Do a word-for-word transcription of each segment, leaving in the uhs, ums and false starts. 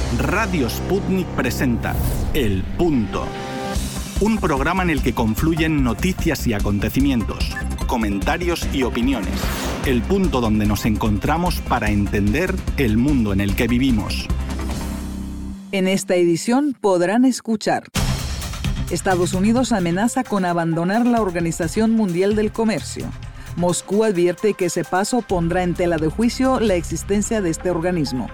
Radio Sputnik presenta El Punto, un programa en el que confluyen noticias y acontecimientos, comentarios y opiniones. El punto donde nos encontramos para entender el mundo en el que vivimos. En esta edición podrán escuchar: Estados Unidos amenaza con abandonar la Organización Mundial del Comercio. Moscú advierte que ese paso pondrá en tela de juicio la existencia de este organismo.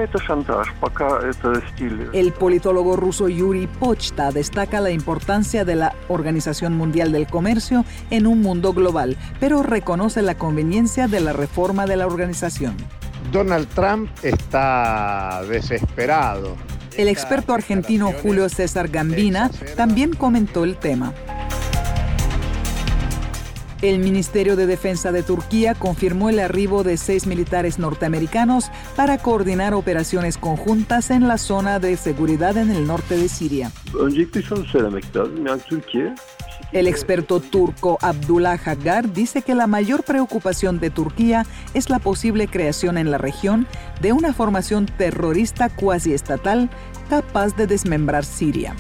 El politólogo ruso Yuri Pochta destaca la importancia de la Organización Mundial del Comercio en un mundo global, pero reconoce la conveniencia de la reforma de la organización. Donald Trump está desesperado. El experto argentino Julio César Gambina también comentó el tema. El Ministerio de Defensa de Turquía confirmó el arribo de seis militares norteamericanos para coordinar operaciones conjuntas en la zona de seguridad en el norte de Siria. El experto turco Abdullah Hagar dice que la mayor preocupación de Turquía es la posible creación en la región de una formación terrorista cuasi estatal capaz de desmembrar Siria.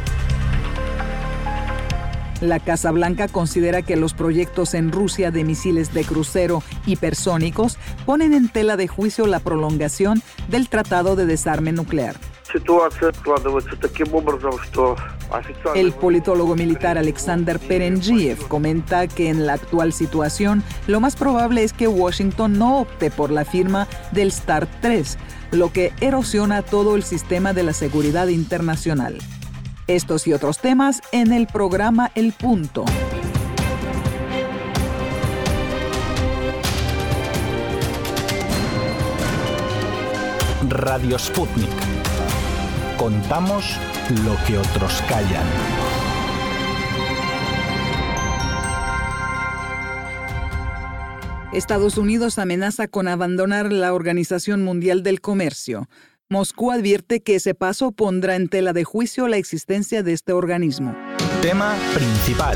La Casa Blanca considera que los proyectos en Rusia de misiles de crucero hipersónicos ponen en tela de juicio la prolongación del Tratado de Desarme Nuclear. El politólogo militar Alexander Perenjiev comenta que en la actual situación lo más probable es que Washington no opte por la firma del START tres, lo que erosiona todo el sistema de la seguridad internacional. Estos y otros temas en el programa El Punto. Radio Sputnik. Contamos lo que otros callan. Estados Unidos amenaza con abandonar la Organización Mundial del Comercio. Moscú advierte que ese paso pondrá en tela de juicio la existencia de este organismo. Tema principal.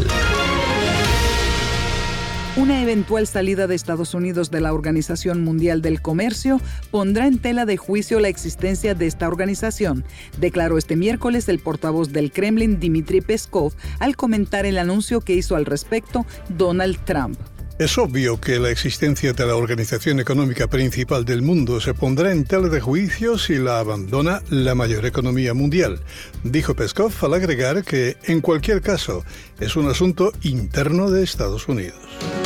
Una eventual salida de Estados Unidos de la Organización Mundial del Comercio pondrá en tela de juicio la existencia de esta organización, declaró este miércoles el portavoz del Kremlin, Dmitry Peskov, al comentar el anuncio que hizo al respecto Donald Trump. Es obvio que la existencia de la organización económica principal del mundo se pondrá en tela de juicio si la abandona la mayor economía mundial, dijo Peskov al agregar que, en cualquier caso, es un asunto interno de Estados Unidos.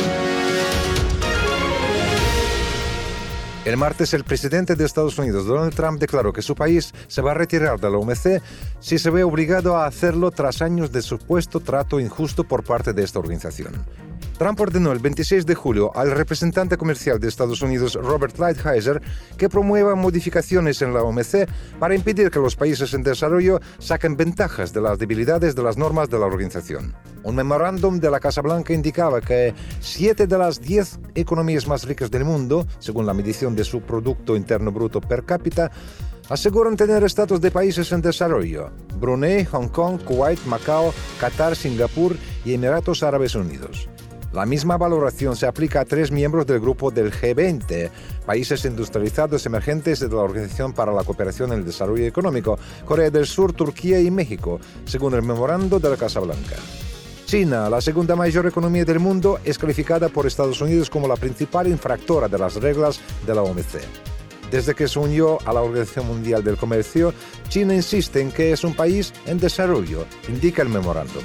El martes, el presidente de Estados Unidos, Donald Trump, declaró que su país se va a retirar de la O M C si se ve obligado a hacerlo tras años de supuesto trato injusto por parte de esta organización. Trump ordenó el veintiséis de julio al representante comercial de Estados Unidos, Robert Lighthizer, que promueva modificaciones en la O M C para impedir que los países en desarrollo saquen ventajas de las debilidades de las normas de la organización. Un memorándum de la Casa Blanca indicaba que siete de las diez economías más ricas del mundo, según la medición de su Producto Interno Bruto per cápita, aseguran tener estatus de países en desarrollo: Brunei, Hong Kong, Kuwait, Macao, Qatar, Singapur y Emiratos Árabes Unidos. La misma valoración se aplica a tres miembros del grupo del G veinte, países industrializados emergentes de la Organización para la Cooperación y el Desarrollo Económico, Corea del Sur, Turquía y México, según el memorando de la Casa Blanca. China, la segunda mayor economía del mundo, es calificada por Estados Unidos como la principal infractora de las reglas de la O M C. Desde que se unió a la Organización Mundial del Comercio, China insiste en que es un país en desarrollo, indica el memorándum.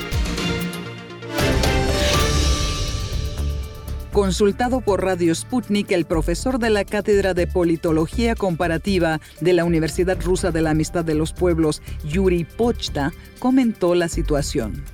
Consultado por Radio Sputnik, el profesor de la Cátedra de Politología Comparativa de la Universidad Rusa de la Amistad de los Pueblos, Yuri Pochta, comentó la situación.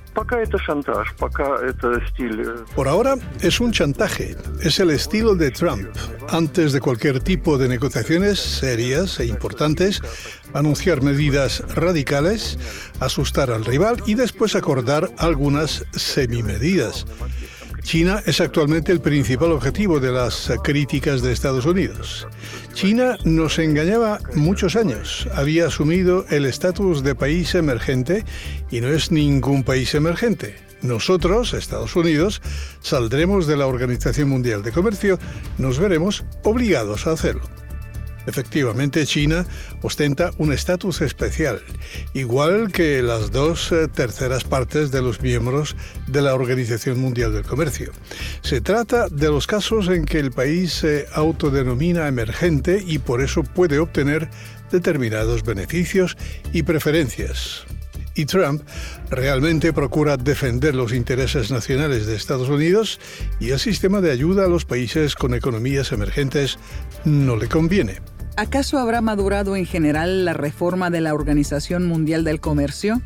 Por ahora es un chantaje, es el estilo de Trump. Antes de cualquier tipo de negociaciones serias e importantes, anunciar medidas radicales, asustar al rival y después acordar algunas semimedidas. China es actualmente el principal objetivo de las críticas de Estados Unidos. China nos engañaba muchos años, había asumido el estatus de país emergente y no es ningún país emergente. Nosotros, Estados Unidos, saldremos de la Organización Mundial de Comercio, nos veremos obligados a hacerlo. Efectivamente, China ostenta un estatus especial, igual que las dos eh, terceras partes de los miembros de la Organización Mundial del Comercio. Se trata de los casos en que el país se autodenomina emergente y por eso puede obtener determinados beneficios y preferencias. Y Trump realmente procura defender los intereses nacionales de Estados Unidos y el sistema de ayuda a los países con economías emergentes no le conviene. ¿Acaso habrá madurado en general la reforma de la Organización Mundial del Comercio?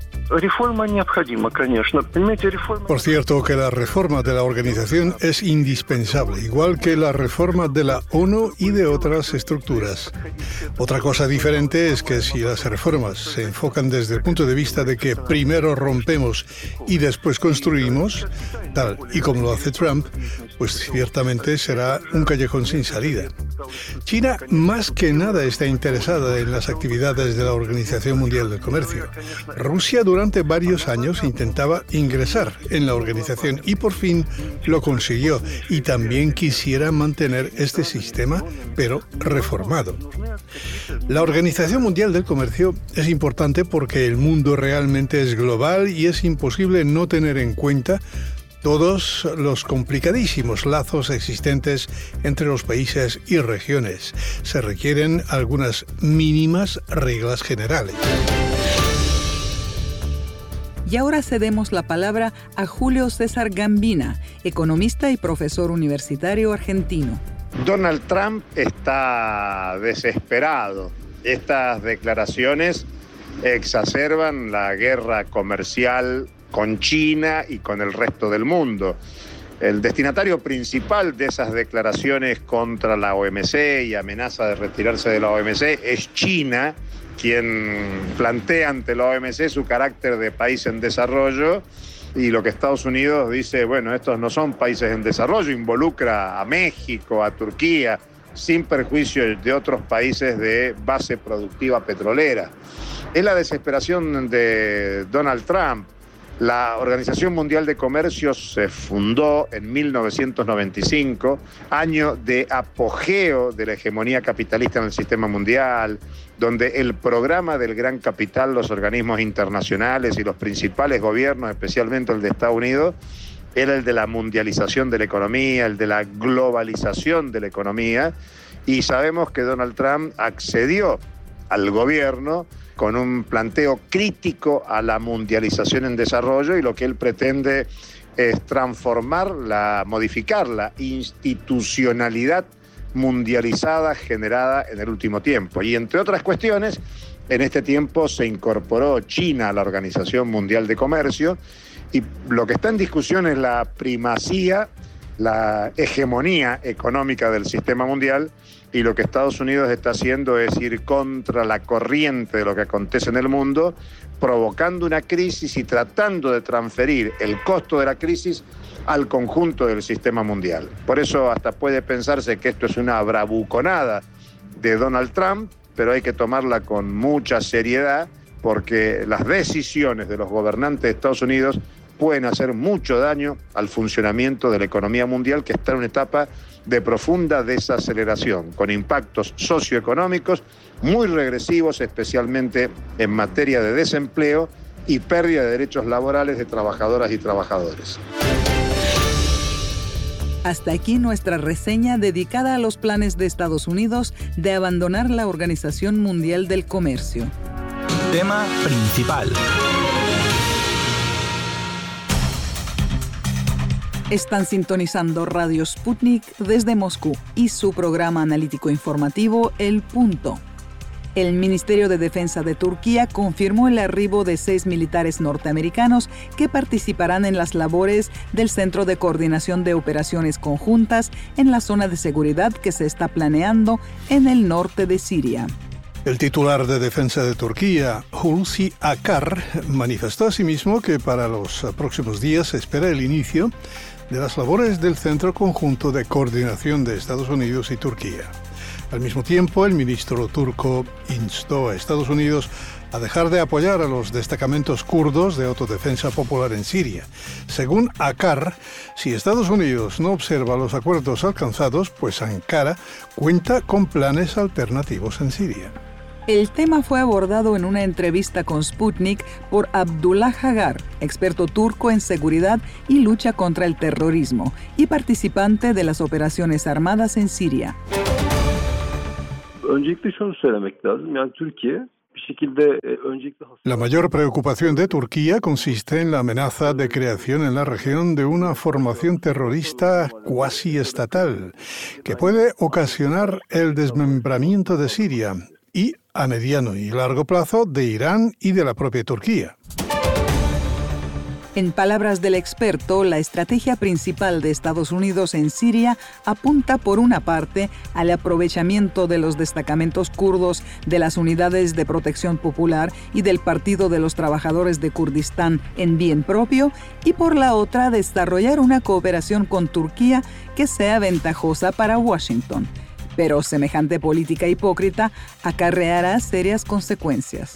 Por cierto, que la reforma de la organización es indispensable, igual que la reforma de la ONU y de otras estructuras. Otra cosa diferente es que si las reformas se enfocan desde el punto de vista de que primero rompemos y después construimos, tal y como lo hace Trump, pues ciertamente será un callejón sin salida. China más que nada está interesada en las actividades de la Organización Mundial del Comercio. Rusia durante varios años intentaba ingresar en la organización y por fin lo consiguió, y también quisiera mantener este sistema, pero reformado. La Organización Mundial del Comercio es importante porque el mundo realmente es global y es imposible no tener en cuenta todos los complicadísimos lazos existentes entre los países y regiones. Se requieren algunas mínimas reglas generales. Y ahora cedemos la palabra a Julio César Gambina, economista y profesor universitario argentino. Donald Trump está desesperado. Estas declaraciones exacerban la guerra comercial con China y con el resto del mundo. El destinatario principal de esas declaraciones contra la O M C y amenaza de retirarse de la O M C es China, quien plantea ante la O M C su carácter de país en desarrollo, y lo que Estados Unidos dice, bueno, estos no son países en desarrollo, involucra a México, a Turquía, sin perjuicio de otros países de base productiva petrolera. Es la desesperación de Donald Trump. La Organización Mundial de Comercio se fundó en mil novecientos noventa y cinco, año de apogeo de la hegemonía capitalista en el sistema mundial, donde el programa del gran capital, los organismos internacionales y los principales gobiernos, especialmente el de Estados Unidos, era el de la mundialización de la economía, el de la globalización de la economía, y sabemos que Donald Trump accedió al gobierno con un planteo crítico a la mundialización en desarrollo, y lo que él pretende es transformarla, modificar la institucionalidad mundializada generada en el último tiempo. Y entre otras cuestiones, en este tiempo se incorporó China a la Organización Mundial de Comercio, y lo que está en discusión es la primacía, la hegemonía económica del sistema mundial, y lo que Estados Unidos está haciendo es ir contra la corriente de lo que acontece en el mundo, provocando una crisis y tratando de transferir el costo de la crisis al conjunto del sistema mundial. Por eso hasta puede pensarse que esto es una bravuconada de Donald Trump, pero hay que tomarla con mucha seriedad, porque las decisiones de los gobernantes de Estados Unidos pueden hacer mucho daño al funcionamiento de la economía mundial, que está en una etapa de profunda desaceleración, con impactos socioeconómicos muy regresivos, especialmente en materia de desempleo y pérdida de derechos laborales de trabajadoras y trabajadores. Hasta aquí nuestra reseña dedicada a los planes de Estados Unidos de abandonar la Organización Mundial del Comercio. Tema principal. Están sintonizando Radio Sputnik desde Moscú y su programa analítico informativo El Punto. El Ministerio de Defensa de Turquía confirmó el arribo de seis militares norteamericanos que participarán en las labores del Centro de Coordinación de Operaciones Conjuntas en la zona de seguridad que se está planeando en el norte de Siria. El titular de Defensa de Turquía, Hulusi Akar, manifestó asimismo que para los próximos días se espera el inicio de las labores del Centro Conjunto de Coordinación de Estados Unidos y Turquía. Al mismo tiempo, el ministro turco instó a Estados Unidos a dejar de apoyar a los destacamentos kurdos de autodefensa popular en Siria. Según Akar, si Estados Unidos no observa los acuerdos alcanzados, pues Ankara cuenta con planes alternativos en Siria. El tema fue abordado en una entrevista con Sputnik por Abdullah Hagar, experto turco en seguridad y lucha contra el terrorismo y participante de las operaciones armadas en Siria. La mayor preocupación de Turquía consiste en la amenaza de creación en la región de una formación terrorista cuasi estatal que puede ocasionar el desmembramiento de Siria y, a mediano y largo plazo, de Irán y de la propia Turquía. En palabras del experto, la estrategia principal de Estados Unidos en Siria apunta por una parte al aprovechamiento de los destacamentos kurdos de las Unidades de Protección Popular y del Partido de los Trabajadores de Kurdistán en bien propio y por la otra desarrollar una cooperación con Turquía que sea ventajosa para Washington. Pero semejante política hipócrita acarreará serias consecuencias.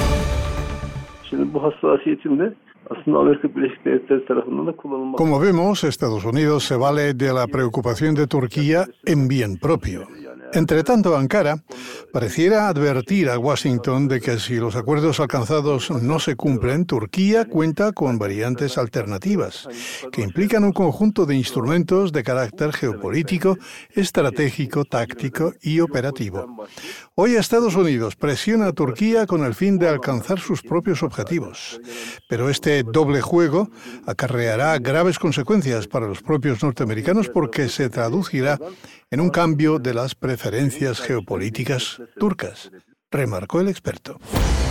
Como vemos, Estados Unidos se vale de la preocupación de Turquía en bien propio. Entre tanto, Ankara pareciera advertir a Washington de que si los acuerdos alcanzados no se cumplen, Turquía cuenta con variantes alternativas, que implican un conjunto de instrumentos de carácter geopolítico, estratégico, táctico y operativo. Hoy Estados Unidos presiona a Turquía con el fin de alcanzar sus propios objetivos, pero este doble juego acarreará graves consecuencias para los propios norteamericanos porque se traducirá en un cambio de las preferencias geopolíticas turcas, remarcó el experto.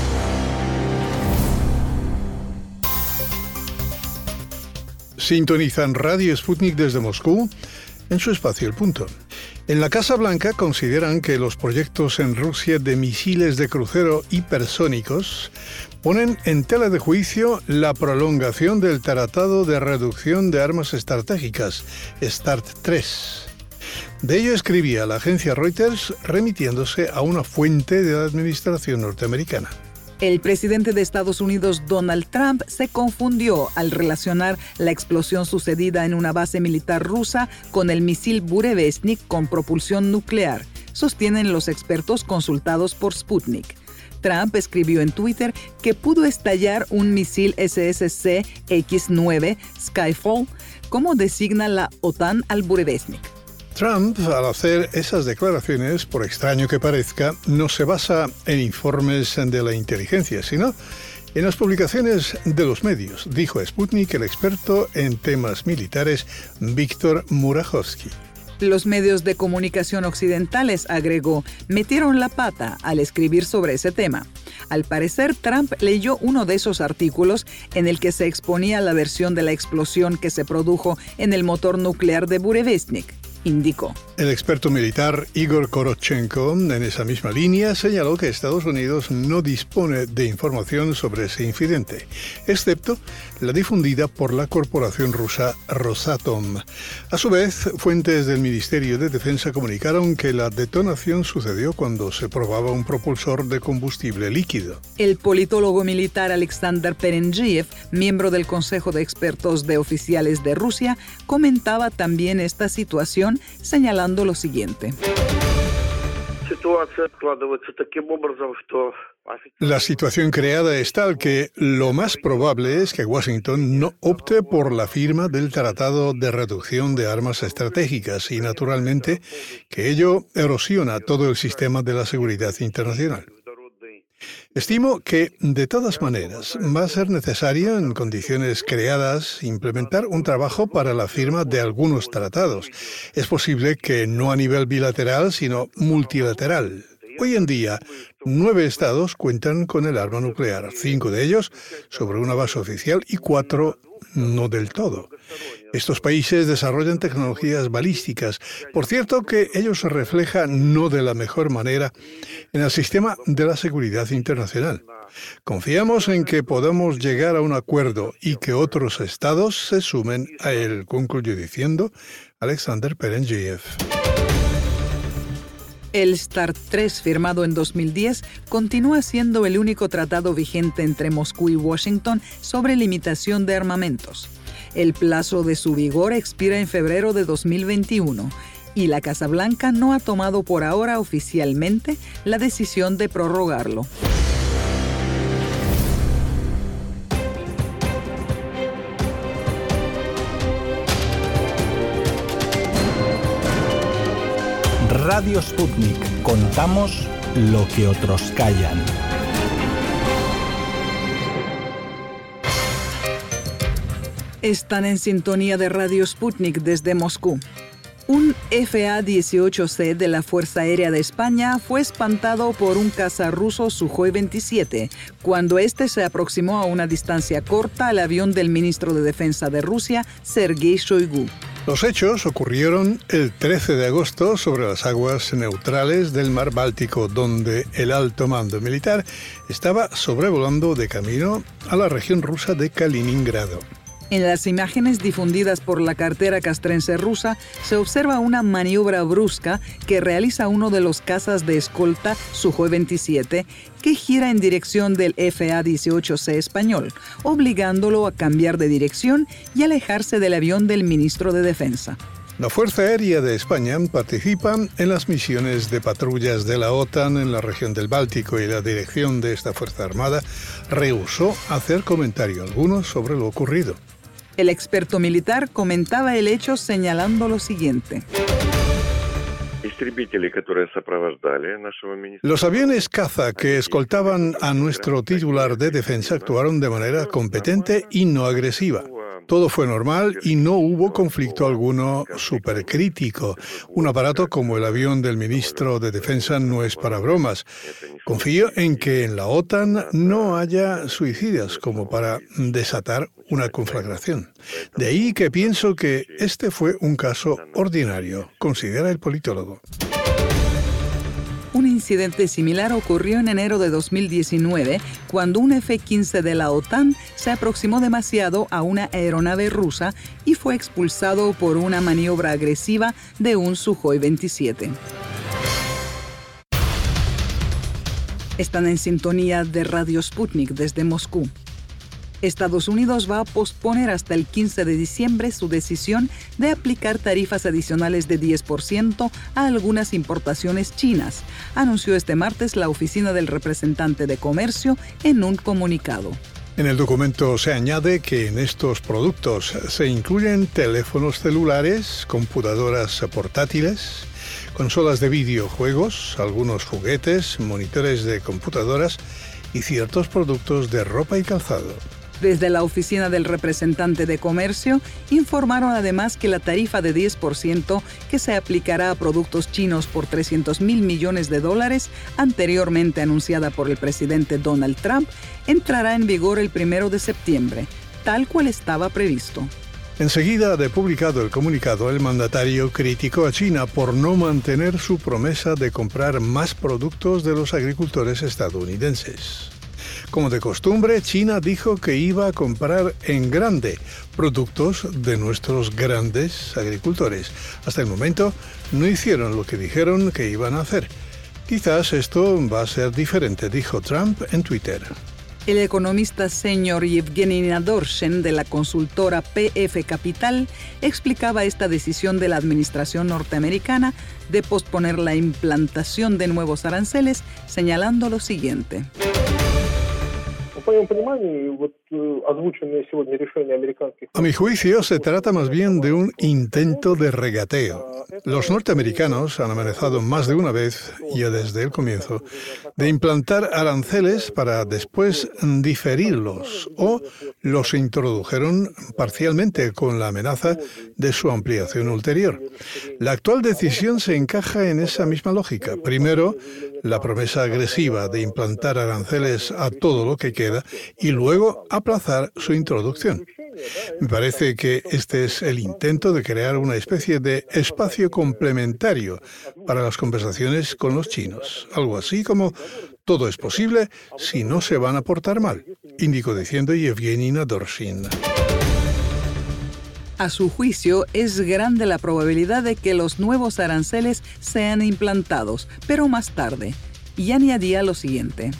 Sintonizan Radio Sputnik desde Moscú en su espacio El Punto. En la Casa Blanca consideran que los proyectos en Rusia de misiles de crucero hipersónicos ponen en tela de juicio la prolongación del Tratado de Reducción de Armas Estratégicas, START tres. De ello escribía la agencia Reuters remitiéndose a una fuente de la administración norteamericana. El presidente de Estados Unidos, Donald Trump, se confundió al relacionar la explosión sucedida en una base militar rusa con el misil Burevestnik con propulsión nuclear, sostienen los expertos consultados por Sputnik. Trump escribió en Twitter que pudo estallar un misil S S C X nueve Skyfall, como designa la OTAN al Burevestnik. Trump, al hacer esas declaraciones, por extraño que parezca, no se basa en informes de la inteligencia, sino en las publicaciones de los medios, dijo a Sputnik el experto en temas militares Víctor Murahovsky. Los medios de comunicación occidentales, agregó, metieron la pata al escribir sobre ese tema. Al parecer, Trump leyó uno de esos artículos en el que se exponía la versión de la explosión que se produjo en el motor nuclear de Burevestnik, indicó. El experto militar Igor Korotchenko, en esa misma línea, señaló que Estados Unidos no dispone de información sobre ese incidente, excepto la difundida por la corporación rusa Rosatom. A su vez, fuentes del Ministerio de Defensa comunicaron que la detonación sucedió cuando se probaba un propulsor de combustible líquido. El politólogo militar Alexander Perendiev, miembro del Consejo de Expertos de Oficiales de Rusia, comentaba también esta situación, señalando lo siguiente. La situación creada es tal que lo más probable es que Washington no opte por la firma del Tratado de Reducción de Armas Estratégicas y, naturalmente, que ello erosiona todo el sistema de la seguridad internacional. Estimo que, de todas maneras, va a ser necesario, en condiciones creadas, implementar un trabajo para la firma de algunos tratados. Es posible que no a nivel bilateral, sino multilateral. Hoy en día, nueve estados cuentan con el arma nuclear, cinco de ellos sobre una base oficial y cuatro no del todo. Estos países desarrollan tecnologías balísticas. Por cierto, que ello se refleja no de la mejor manera en el sistema de la seguridad internacional. Confiamos en que podamos llegar a un acuerdo y que otros estados se sumen a él, concluyó diciendo Alexander Perendiev. El START tres, firmado en dos mil diez, continúa siendo el único tratado vigente entre Moscú y Washington sobre limitación de armamentos. El plazo de su vigor expira en febrero de dos mil veintiuno y la Casa Blanca no ha tomado por ahora oficialmente la decisión de prorrogarlo. Radio Sputnik. Contamos lo que otros callan. Están en sintonía de Radio Sputnik desde Moscú. Un F A dieciocho C de la Fuerza Aérea de España fue espantado por un caza ruso Sukhoi veintisiete cuando este se aproximó a una distancia corta al avión del ministro de Defensa de Rusia, Sergei Shoigu. Los hechos ocurrieron el trece de agosto sobre las aguas neutrales del Mar Báltico, donde el alto mando militar estaba sobrevolando de camino a la región rusa de Kaliningrado. En las imágenes difundidas por la cartera castrense rusa se observa una maniobra brusca que realiza uno de los cazas de escolta Sukhoi veintisiete que gira en dirección del F A dieciocho C español, obligándolo a cambiar de dirección y alejarse del avión del ministro de Defensa. La Fuerza Aérea de España participa en las misiones de patrullas de la OTAN en la región del Báltico y la dirección de esta Fuerza Armada rehusó hacer comentario alguno sobre lo ocurrido. El experto militar comentaba el hecho señalando lo siguiente. Los aviones caza que escoltaban a nuestro titular de defensa actuaron de manera competente y no agresiva. Todo fue normal y no hubo conflicto alguno supercrítico. Un aparato como el avión del ministro de Defensa no es para bromas. Confío en que en la OTAN no haya suicidas como para desatar una conflagración. De ahí que pienso que este fue un caso ordinario, considera el politólogo. Un incidente similar ocurrió en enero de dos mil diecinueve, cuando un F quince de la OTAN se aproximó demasiado a una aeronave rusa y fue expulsado por una maniobra agresiva de un Sukhoi veintisiete. Están en sintonía de Radio Sputnik desde Moscú. Estados Unidos va a posponer hasta el quince de diciembre su decisión de aplicar tarifas adicionales de diez por ciento a algunas importaciones chinas, anunció este martes la Oficina del Representante de Comercio en un comunicado. En el documento se añade que en estos productos se incluyen teléfonos celulares, computadoras portátiles, consolas de videojuegos, algunos juguetes, monitores de computadoras y ciertos productos de ropa y calzado. Desde la Oficina del Representante de Comercio informaron además que la tarifa de diez por ciento que se aplicará a productos chinos por trescientos mil millones de dólares, anteriormente anunciada por el presidente Donald Trump, entrará en vigor el primero de septiembre, tal cual estaba previsto. Enseguida de publicado el comunicado, el mandatario criticó a China por no mantener su promesa de comprar más productos de los agricultores estadounidenses. Como de costumbre, China dijo que iba a comprar en grande productos de nuestros grandes agricultores. Hasta el momento no hicieron lo que dijeron que iban a hacer. Quizás esto va a ser diferente, dijo Trump en Twitter. El economista señor Yevgeny Nadorshin de la consultora P F Capital explicaba esta decisión de la administración norteamericana de posponer la implantación de nuevos aranceles, señalando lo siguiente. A mi juicio, se trata más bien de un intento de regateo. Los norteamericanos han amenazado más de una vez, ya desde el comienzo, de implantar aranceles para después diferirlos, o los introdujeron parcialmente con la amenaza de su ampliación ulterior. La actual decisión se encaja en esa misma lógica. Primero, la promesa agresiva de implantar aranceles a todo lo que queda y luego aplazar su introducción. Me parece que este es el intento de crear una especie de espacio complementario para las conversaciones con los chinos. Algo así como todo es posible si no se van a portar mal, indicó diciendo Yevgeny Nadorshin. A su juicio, es grande la probabilidad de que los nuevos aranceles sean implantados, pero más tarde. Y añadía lo siguiente.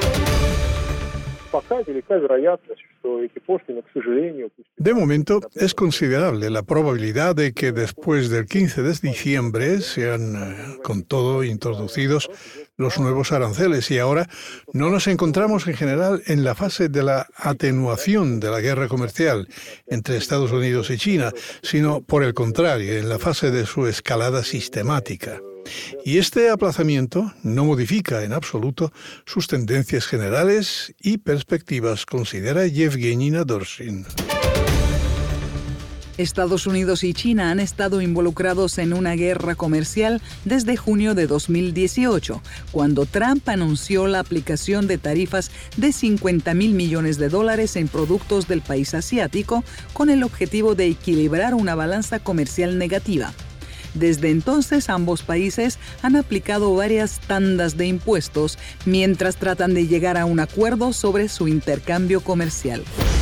De momento, es considerable la probabilidad de que después del quince de diciembre sean con todo introducidos los nuevos aranceles y ahora no nos encontramos en general en la fase de la atenuación de la guerra comercial entre Estados Unidos y China, sino por el contrario, en la fase de su escalada sistemática. Y este aplazamiento no modifica en absoluto sus tendencias generales y perspectivas, considera Yevgeny Nadorshin. Estados Unidos y China han estado involucrados en una guerra comercial desde junio de dos mil dieciocho, cuando Trump anunció la aplicación de tarifas de cincuenta mil millones de dólares en productos del país asiático con el objetivo de equilibrar una balanza comercial negativa. Desde entonces, ambos países han aplicado varias tandas de impuestos mientras tratan de llegar a un acuerdo sobre su intercambio comercial.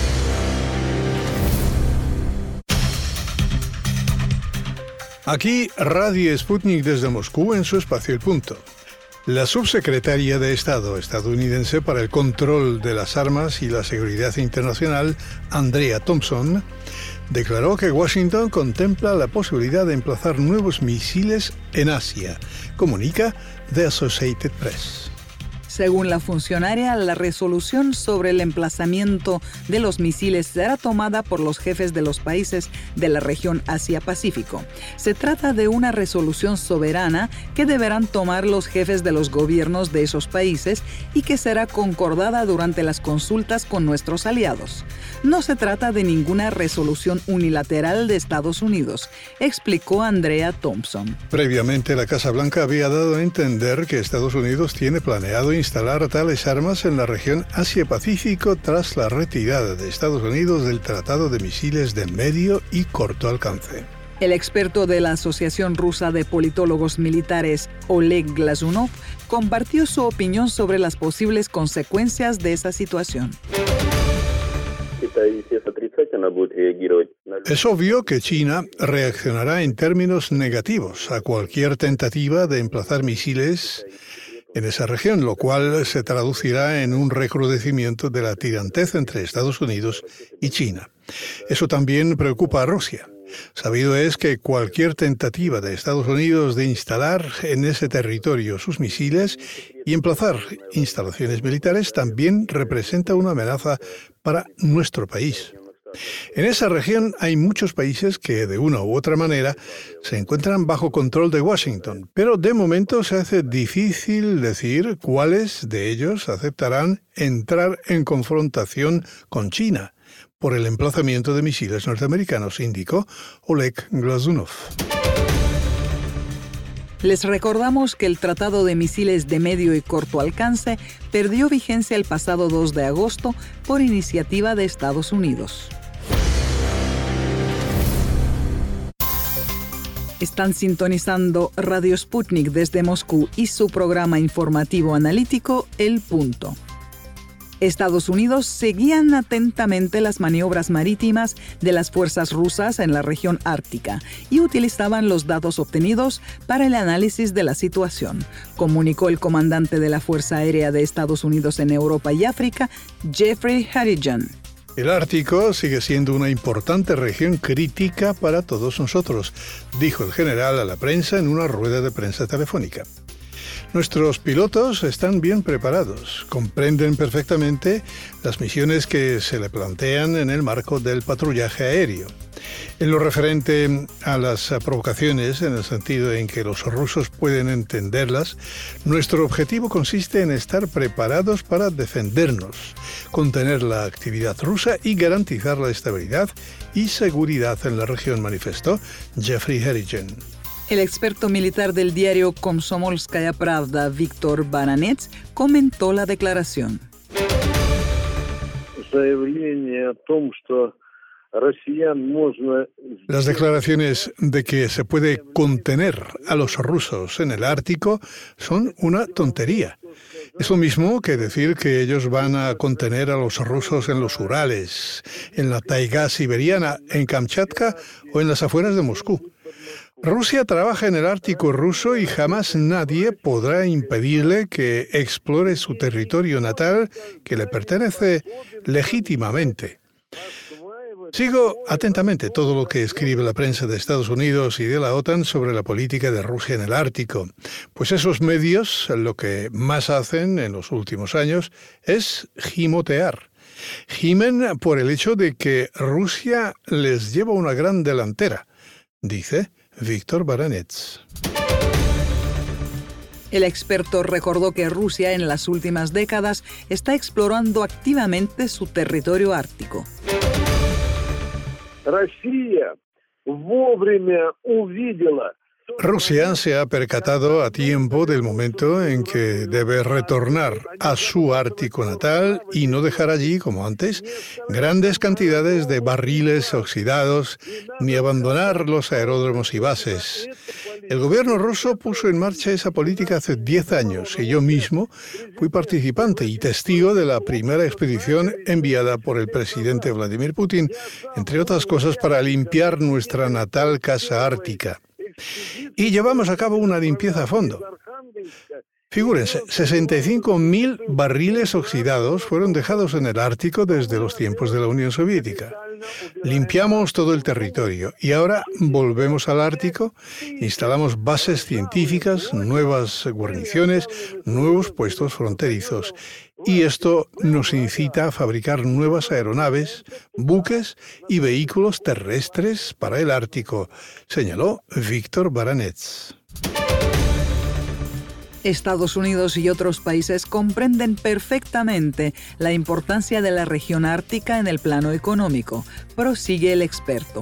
Aquí Radio Sputnik desde Moscú en su espacio El Punto. La subsecretaria de Estado estadounidense para el control de las armas y la seguridad internacional, Andrea Thompson, declaró que Washington contempla la posibilidad de emplazar nuevos misiles en Asia, comunica The Associated Press. Según la funcionaria, la resolución sobre el emplazamiento de los misiles será tomada por los jefes de los países de la región Asia-Pacífico. Se trata de una resolución soberana que deberán tomar los jefes de los gobiernos de esos países y que será concordada durante las consultas con nuestros aliados. No se trata de ninguna resolución unilateral de Estados Unidos, explicó Andrea Thompson. Previamente, la Casa Blanca había dado a entender que Estados Unidos tiene planeado instalar tales armas en la región Asia-Pacífico tras la retirada de Estados Unidos del Tratado de Misiles de Medio y Corto Alcance. El experto de la Asociación Rusa de Politólogos Militares, Oleg Glazunov, compartió su opinión sobre las posibles consecuencias de esa situación. Es obvio que China reaccionará en términos negativos a cualquier tentativa de emplazar misiles en esa región, lo cual se traducirá en un recrudecimiento de la tirantez entre Estados Unidos y China. Eso también preocupa a Rusia. Sabido es que cualquier tentativa de Estados Unidos de instalar en ese territorio sus misiles y emplazar instalaciones militares también representa una amenaza para nuestro país. En esa región hay muchos países que, de una u otra manera, se encuentran bajo control de Washington, pero de momento se hace difícil decir cuáles de ellos aceptarán entrar en confrontación con China por el emplazamiento de misiles norteamericanos, indicó Oleg Glazunov. Les recordamos que el Tratado de Misiles de Medio y Corto Alcance perdió vigencia el pasado dos de agosto por iniciativa de Estados Unidos. Están sintonizando Radio Sputnik desde Moscú y su programa informativo analítico El Punto. Estados Unidos seguían atentamente las maniobras marítimas de las fuerzas rusas en la región ártica y utilizaban los datos obtenidos para el análisis de la situación, comunicó el comandante de la Fuerza Aérea de Estados Unidos en Europa y África, Jeffrey Harrigan. El Ártico sigue siendo una importante región crítica para todos nosotros, dijo el general a la prensa en una rueda de prensa telefónica. Nuestros pilotos están bien preparados, comprenden perfectamente las misiones que se le plantean en el marco del patrullaje aéreo. En lo referente a las provocaciones, en el sentido en que los rusos pueden entenderlas, nuestro objetivo consiste en estar preparados para defendernos, contener la actividad rusa y garantizar la estabilidad y seguridad en la región, manifestó Jeffrey Harrigan. El experto militar del diario Komsomolskaya Pravda, Víctor Baranets, comentó la declaración. Las declaraciones de que se puede contener a los rusos en el Ártico son una tontería. Es lo mismo que decir que ellos van a contener a los rusos en los Urales, en la taiga siberiana, en Kamchatka o en las afueras de Moscú. Rusia trabaja en el Ártico ruso y jamás nadie podrá impedirle que explore su territorio natal que le pertenece legítimamente. Sigo atentamente todo lo que escribe la prensa de Estados Unidos y de la OTAN sobre la política de Rusia en el Ártico, pues esos medios lo que más hacen en los últimos años es gimotear. Gimen por el hecho de que Rusia les lleva una gran delantera, dice Víctor Baranets. El experto recordó que Rusia en las últimas décadas está explorando activamente su territorio ártico. Rusia se ha percatado a tiempo del momento en que debe retornar a su Ártico natal y no dejar allí, como antes, grandes cantidades de barriles oxidados, ni abandonar los aeródromos y bases. El gobierno ruso puso en marcha esa política hace diez años y yo mismo fui participante y testigo de la primera expedición enviada por el presidente Vladimir Putin, entre otras cosas para limpiar nuestra natal casa ártica. Y llevamos a cabo una limpieza a fondo. Figúrense, sesenta y cinco mil barriles oxidados fueron dejados en el Ártico desde los tiempos de la Unión Soviética. Limpiamos todo el territorio y ahora volvemos al Ártico, instalamos bases científicas, nuevas guarniciones, nuevos puestos fronterizos. Y esto nos incita a fabricar nuevas aeronaves, buques y vehículos terrestres para el Ártico, señaló Víctor Baranets. Estados Unidos y otros países comprenden perfectamente la importancia de la región ártica en el plano económico, prosigue el experto.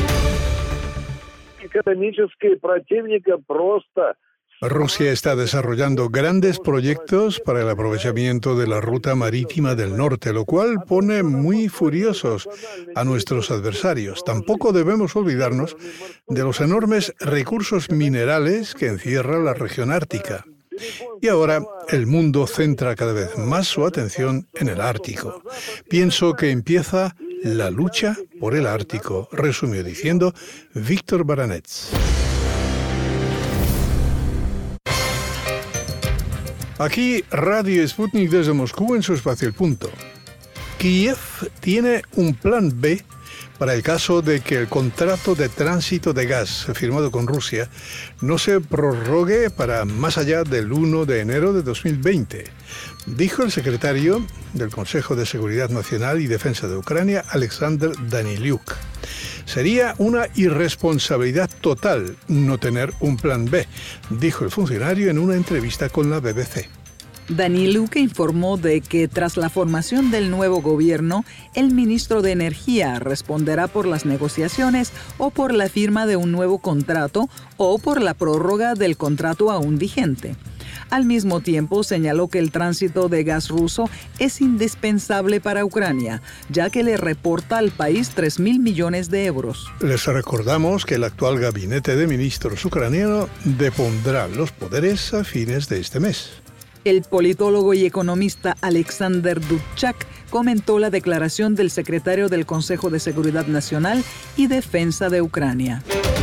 Rusia está desarrollando grandes proyectos para el aprovechamiento de la ruta marítima del norte, lo cual pone muy furiosos a nuestros adversarios. Tampoco debemos olvidarnos de los enormes recursos minerales que encierra la región ártica. Y ahora el mundo centra cada vez más su atención en el Ártico. Pienso que empieza la lucha por el Ártico, resumió diciendo Víctor Baranets. Aquí Radio Sputnik desde Moscú en su espacio El Punto. Kiev tiene un plan B para el caso de que el contrato de tránsito de gas firmado con Rusia no se prorrogue para más allá del primero de enero de dos mil veinte, dijo el secretario del Consejo de Seguridad Nacional y Defensa de Ucrania, Alexander Daniliuk. Sería una irresponsabilidad total no tener un plan B, dijo el funcionario en una entrevista con la B B C. Daniliuk informó de que tras la formación del nuevo gobierno, el ministro de Energía responderá por las negociaciones o por la firma de un nuevo contrato o por la prórroga del contrato aún vigente. Al mismo tiempo, señaló que el tránsito de gas ruso es indispensable para Ucrania, ya que le reporta al país tres mil millones de euros. Les recordamos que el actual gabinete de ministros ucraniano depondrá los poderes a fines de este mes. El politólogo y economista Alexander Dubček comentó la declaración del secretario del Consejo de Seguridad Nacional y Defensa de Ucrania.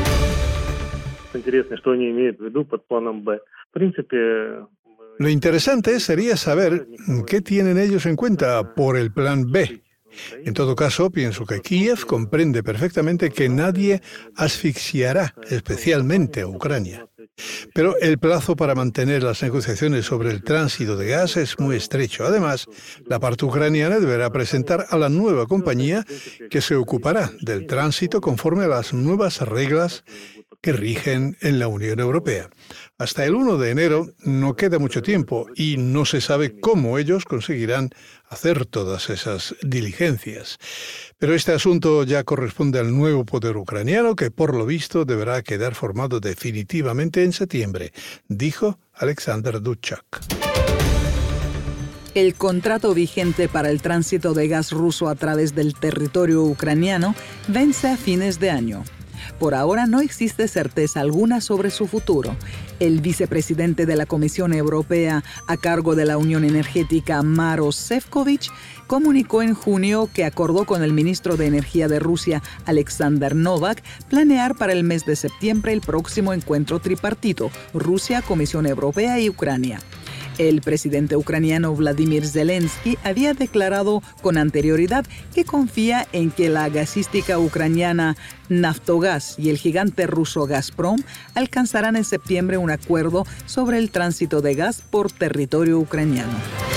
Lo interesante sería saber qué tienen ellos en cuenta por el plan B. En todo caso, pienso que Kiev comprende perfectamente que nadie asfixiará especialmente a Ucrania. Pero el plazo para mantener las negociaciones sobre el tránsito de gas es muy estrecho. Además, la parte ucraniana deberá presentar a la nueva compañía que se ocupará del tránsito conforme a las nuevas reglas que rigen en la Unión Europea. Hasta el primero de enero no queda mucho tiempo y no se sabe cómo ellos conseguirán hacer todas esas diligencias. Pero este asunto ya corresponde al nuevo poder ucraniano que, por lo visto, deberá quedar formado definitivamente en septiembre, dijo Alexander Dubček. El contrato vigente para el tránsito de gas ruso a través del territorio ucraniano vence a fines de año. Por ahora no existe certeza alguna sobre su futuro. El vicepresidente de la Comisión Europea a cargo de la Unión Energética, Maros Šefčovič, comunicó en junio que acordó con el ministro de Energía de Rusia, Alexander Novak, planear para el mes de septiembre el próximo encuentro tripartito, Rusia, Comisión Europea y Ucrania. El presidente ucraniano Vladimir Zelensky había declarado con anterioridad que confía en que la gasística ucraniana Naftogaz y el gigante ruso Gazprom alcanzarán en septiembre un acuerdo sobre el tránsito de gas por territorio ucraniano.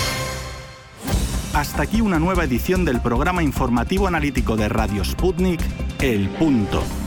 Hasta aquí una nueva edición del programa informativo analítico de Radio Sputnik, El Punto.